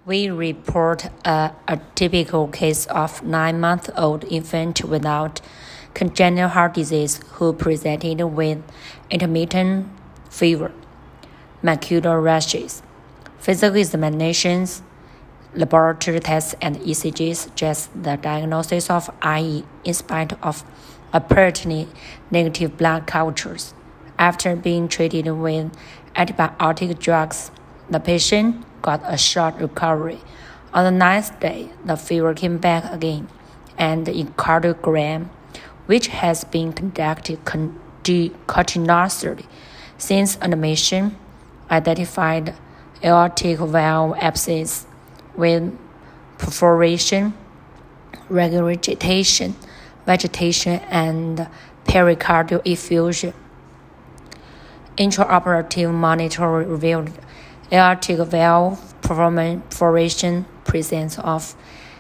We report a typical case of 9-month-old infant without congenital heart disease who presented with intermittent fever, macular rashes. Physical examinations, laboratory tests, and ECGs suggest the diagnosis of IE in spite of apparently negative blood cultures. After being treated with antibiotic drugs, the patient got a short recovery. On the ninth day, the fever came back again, and the echocardiogram, which has been conducted continuously since admission, identified aortic valve abscess with perforation, regurgitation, vegetation, and pericardial effusion. Intraoperative monitoring revealed aortic valve perforation, presence of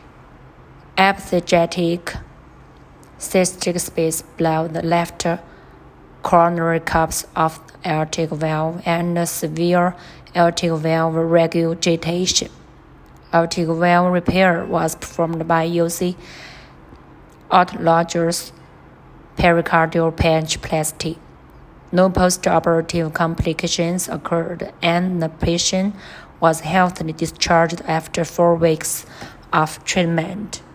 apathetic cystic space below the left coronary cups of the aortic valve, and severe aortic valve regurgitation. Aortic valve repair was performed by using autologous pericardial angioplasty. No postoperative complications occurred, and the patient was healthily discharged after 4 weeks of treatment.